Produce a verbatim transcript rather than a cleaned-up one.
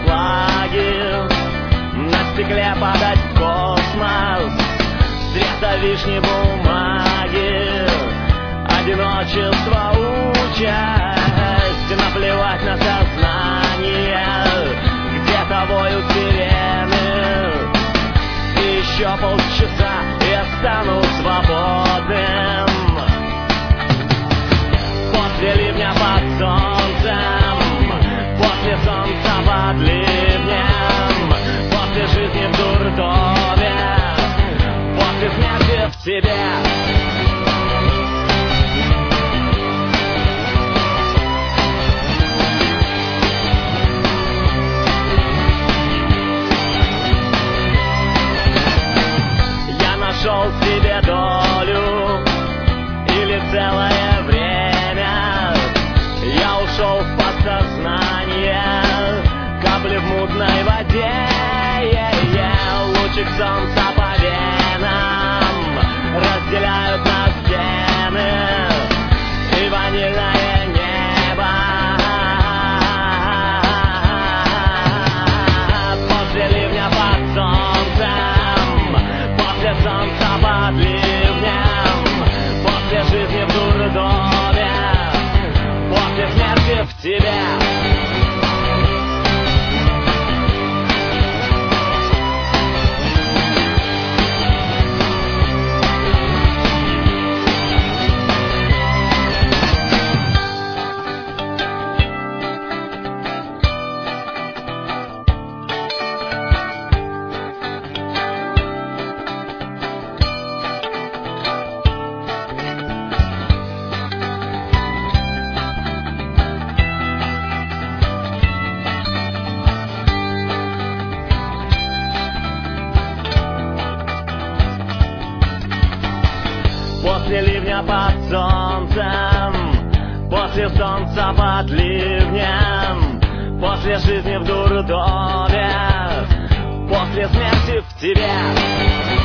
флаги, на стекле падать в космос, цвета вишни бумаги, одиночество участь, наплевать на сознание, где-то воют сирены. Еще полчаса я стану свободным. После ливня под солнцем, после солнца под ливнем, после жизни в дурдоме, после смерти в тебе. Нашел себе долю или целое время. Я ушел в подсознание, капли в мутной воде. Лучик солнца по венам разделяют нас стены и ванильное небо. После ливня под солнцем, после солнца под ливнем, после жизни в дурдоме, после смерти в тебе. После ливня под солнцем, после солнца под ливнем, после жизни в дурдоме, после смерти в тебе.